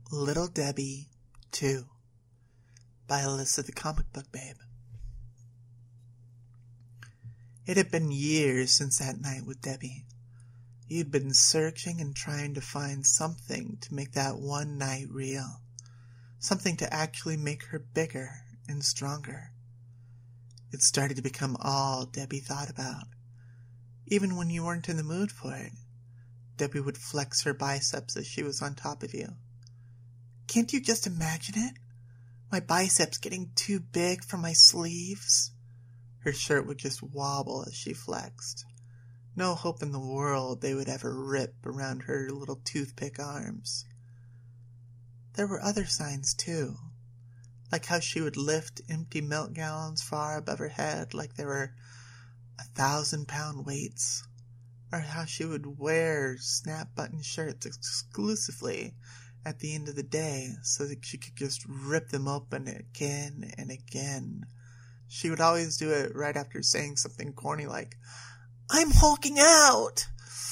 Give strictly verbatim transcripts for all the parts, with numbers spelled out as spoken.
Little Debbie two by Alyssa the Comic Book Babe. It had been years since that night with Debbie. You'd been searching and trying to find something to make that one night real. Something to actually make her bigger and stronger. It started to become all Debbie thought about. Even when you weren't in the mood for it, Debbie would flex her biceps as she was on top of you. Can't you just imagine it? My biceps getting too big for my sleeves? Her shirt would just wobble as she flexed. No hope in the world they would ever rip around her little toothpick arms. There were other signs too, like how she would lift empty milk gallons far above her head like they were a thousand pound weights, or how she would wear snap button shirts exclusively at the end of the day so that she could just rip them open again and again. She would always do it right after saying something corny like, "I'm hulking out!"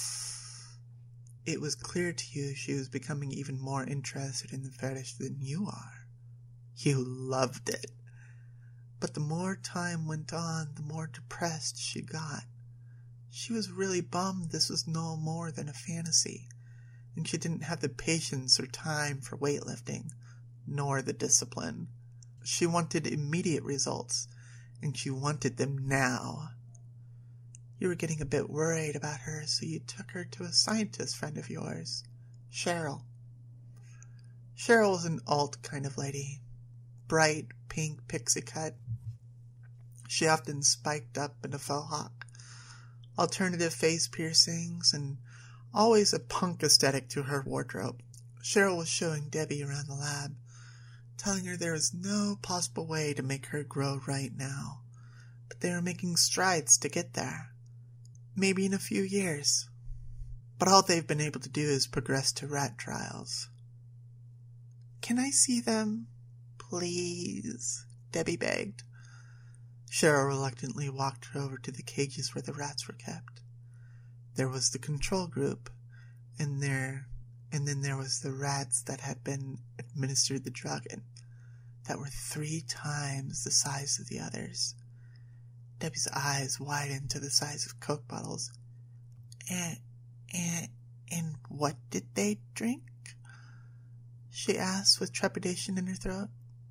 It was clear to you she was becoming even more interested in the fetish than you are. You loved it. But the more time went on, the more depressed she got. She was really bummed this was no more than a fantasy, and she didn't have the patience or time for weightlifting, nor the discipline. She wanted immediate results, and she wanted them now. You were getting a bit worried about her, so you took her to a scientist friend of yours, Cheryl. Cheryl was an alt kind of lady, bright pink pixie cut. She often spiked up in a faux hawk, alternative face piercings, and always a punk aesthetic to her wardrobe. Cheryl was showing Debbie around the lab, telling her there was no possible way to make her grow right now, but they were making strides to get there. Maybe in a few years. But all they've been able to do is progress to rat trials. "Can I see them, please?" Debbie begged. Cheryl reluctantly walked her over to the cages where the rats were kept. There was the control group, and there, and then there was the rats that had been administered the drug in, that were three times the size of the others. Debbie's eyes widened to the size of Coke bottles. And, and, and what did they drink? She asked with trepidation in her throat.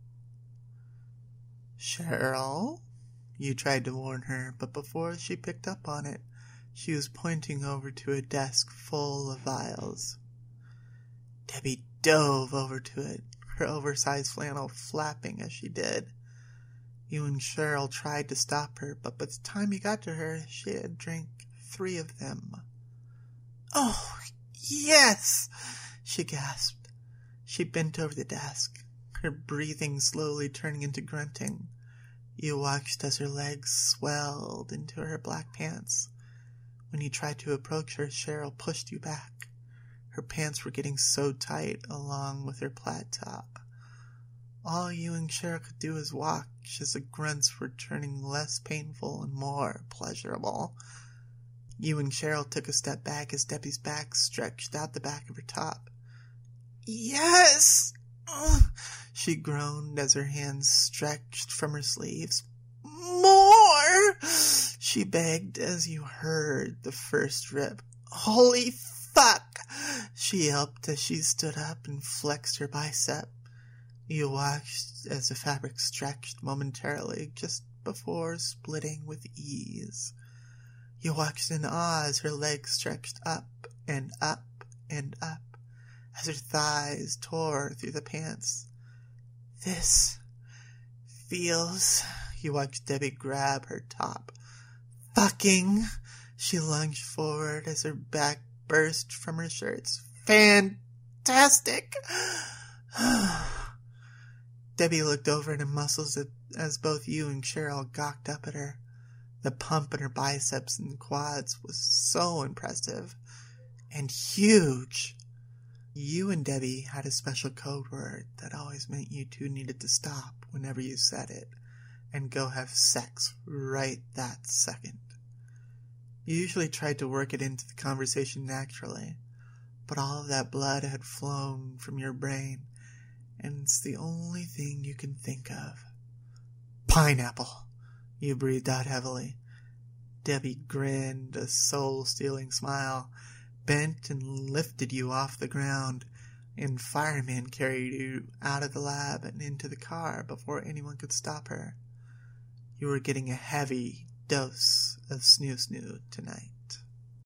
"Cheryl," you tried to warn her, but before she picked up on it, she was pointing over to a desk full of vials. Debbie dove over to it, her oversized flannel flapping as she did. You and Cheryl tried to stop her, but by the time you got to her, she had drank three of them. "Oh, yes!" she gasped. She bent over the desk, her breathing slowly turning into grunting. You watched as her legs swelled into her black pants. When you tried to approach her, Cheryl pushed you back. Her pants were getting so tight, along with her plaid top. All you and Cheryl could do was watch as the grunts were turning less painful and more pleasurable. You and Cheryl took a step back as Debbie's back stretched out the back of her top. "Yes!" she groaned as her hands stretched from her sleeves. "More!" she begged as you heard the first rip. "Holy fuck!" she yelped as she stood up and flexed her bicep. You watched as the fabric stretched momentarily just before splitting with ease. You watched in awe as her legs stretched up and up and up, as her thighs tore through the pants. "This feels..." You watched Debbie grab her top. "Fucking..." She lunged forward as her back burst from her shirts. "Fantastic!" Debbie looked over at her muscles as both you and Cheryl gawked up at her. The pump in her biceps and quads was so impressive and huge. You and Debbie had a special code word that always meant you two needed to stop whenever you said it and go have sex right that second. You usually tried to work it into the conversation naturally, but all of that blood had flown from your brain and it's the only thing you can think of. Pineapple, you breathed out heavily. Debbie grinned a soul-stealing smile, bent and lifted you off the ground, and Fireman carried you out of the lab and into the car before anyone could stop her. You were getting a heavy dose of snoo-snoo tonight.